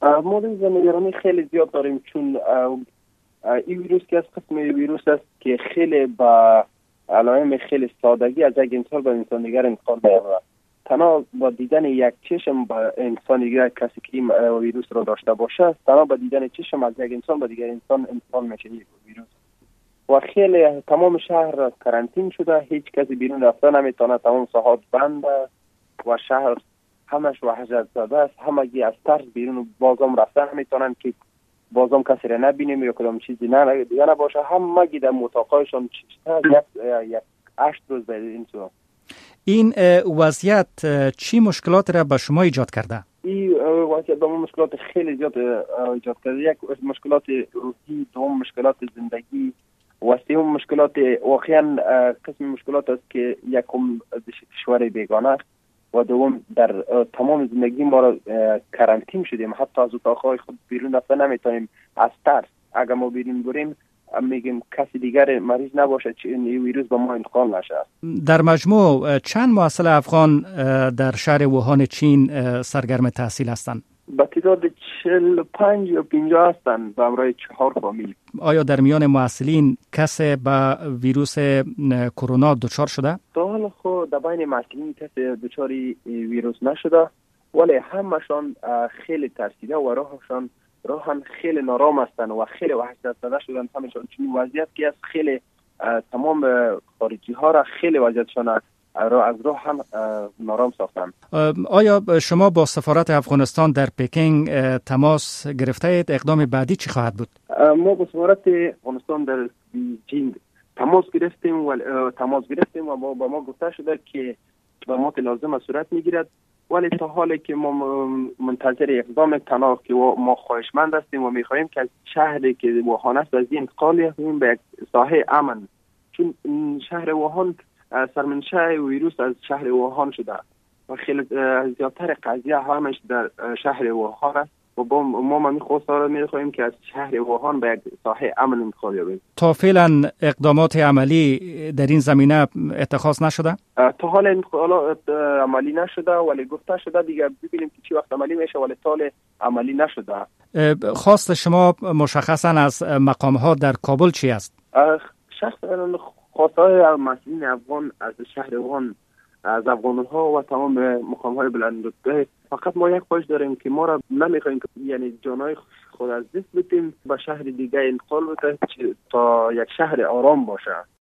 ما نگرانی خیلی زیاد داریم، چون این ویروس که از قسم ویروس است که خیلی با علائم خیلی سادگی از یک انسان به انسان دیگر انتقال می‌یابد. تنها با دیدن یک چشم با انسان دیگر، کسی که این ویروس را داشته باشه، تنها با دیدن چشم از یک انسان به دیگر انسان انتقال میشه این ویروس. و خیلی تمام شهر کرانتین شده، هیچ کسی بیرون رفتن نمیتونه، تمام ساحات بنده و شهر همش وحشت زده است. همگی از ترس بیرون بازم رفتن نمیتونن که بازم کسی را نبینیم یا کدام چیزی دیگه نباشه. همگی در اتاقایشان یک 8 روز به این صورت. این وضعیت چی مشکلات را به شما ایجاد کرده؟ این وضعیت به ما مشکلات خیلی زیاد ایجاد کرده. یک مشکلات روحی، دوم مشکلات زندگی و سوم مشکلات واقعا قسم مشکلات است که یکم کشور بیگانه و دوم در تمام زندگی ما را کرانتین شدیم، حتی از اتاقهای خود بیرون رفتن نمیتونیم از ترس. اگر ما بیرون بریم میگیم کسی دیگر مریض نباشه چه این ویروس به ما انتقال نشه. در مجموع چند محصل افغان در شهر ووهان چین سرگرم تحصیل هستند؟ به تعداد 45 یا 50 هستند به همراه 4 فامیل. آیا در میان محصلین کسی به ویروس کرونا دچار شده؟ تا حالا خود در بین محصلین کسی دچار ویروس نشده، ولی همشان خیلی ترسیده و راهن خیلی نارام هستند و خیلی وحشت زده شدن همشان، چون وضعیت که از خیلی تمام خارجی ها را خیلی وضعیتشان از راه هم نارام ساختن. آیا شما با سفارت افغانستان در پکینگ تماس گرفته اید؟ اقدام بعدی چی خواهد بود؟ ما با سفارت افغانستان در بیجینگ تماس گرفتیم و با ما گفته شده که اقدامات لازم صورت میگیرد، ولی تا حالی که ما منتظر اقدام تنها که ما خواهشمند هستیم و میخواهیم که از شهری که ووهان است از این انتقال یابیم به یک ساحه امن، چون شهر ووهان سرمنشأ ویروس از شهر ووهان شده و خیلی زیادتر قضیه همش در شهر ووهان است و ما خواستار میخواهیم که از شهر ووهان به یک ساحه امن انتقال یابیم. تا فعلا اقدامات عملی در این زمینه اتخاذ نشده؟ تا حالا انتقالات عملی نشده، ولی گفته شده دیگه ببینیم که چی وقت عملی میشه، ولی تا عملی نشده. خواست شما مشخصا از مقام ها در کابل چی است؟ شخصا خواستای مسئولین افغان از شهر ووهان، از افغان‌ها و تمام مقام‌های بلند رتبه، فقط ما یک خواهش داریم که ما را نمیخوایم که یعنی جانای خود از دست بدیم به شهر دیگه انتقال بده تا یک شهر آرام باشه.